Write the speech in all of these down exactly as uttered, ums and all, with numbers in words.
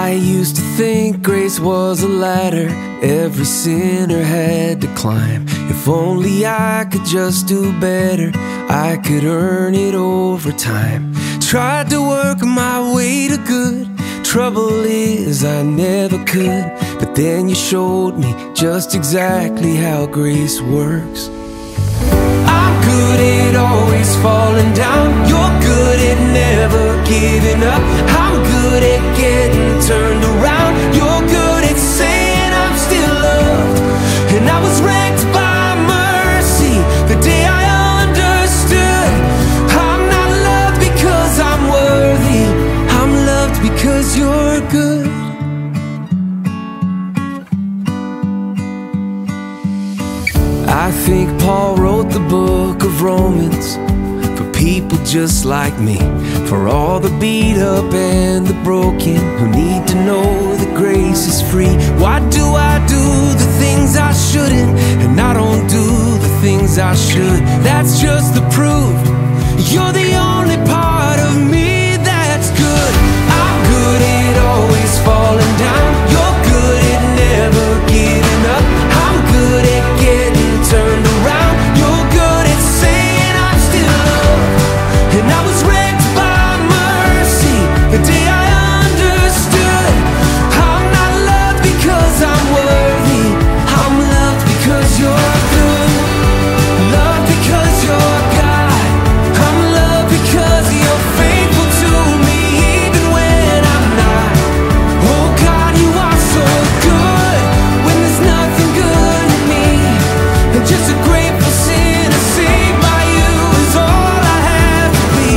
I used to think grace was a ladder every sinner had to climb. If only I could just do better, I could earn it over time. Tried to work my way to good, trouble is I never could. But then you showed me just exactly how grace works. I'm good at always falling down, you're good at never giving up. I'm good at getting turned around, you're good at saying I'm still loved. And I was wrecked by mercy the day I understood I'm not loved because I'm worthy, I'm loved because you're good. I think Paul wrote the book of Romans for people just like me, for all the beat up and the broken who need to know that grace is free. Why do I do the things I shouldn't, and I don't do the things I should? That's just the proof you're the only part of me that's good. I'm good at always falling down, you're good at never giving up. I'm good at getting turned around, you're good at saying I'm still loved. And I was wrecked by mercy the day I understood I'm not loved because I'm worthy, I'm loved because you're good, loved because you're God. I'm loved because you're faithful to me even when I'm not. Oh God, you are so good when there's nothing good in me. And just a grateful sinner saved by you is all I have to be.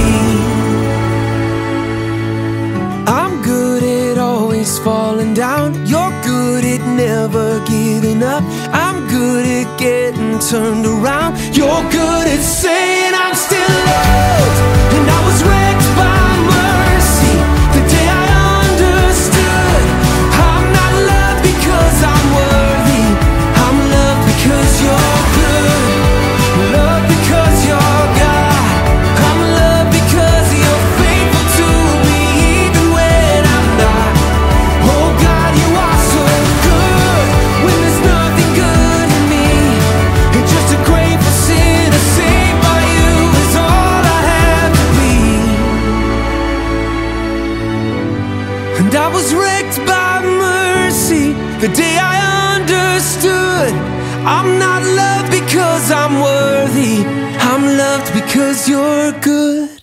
I'm good at always falling down, you're good at never giving up. I'm good at getting turned around, you're good at saying I'm still loved. And I was wrecked by mercy the day I understood I'm not loved because I'm worthy, I'm loved because you're good, loved because you're God. I'm loved because you're faithful to me even when I'm not. Oh God, you are so good when there's nothing good in me. And just a grateful sinner saved by you is all I have to be. And I was wrecked by mercy the day I understood I'm not loved because I'm worthy, I'm loved because you're good.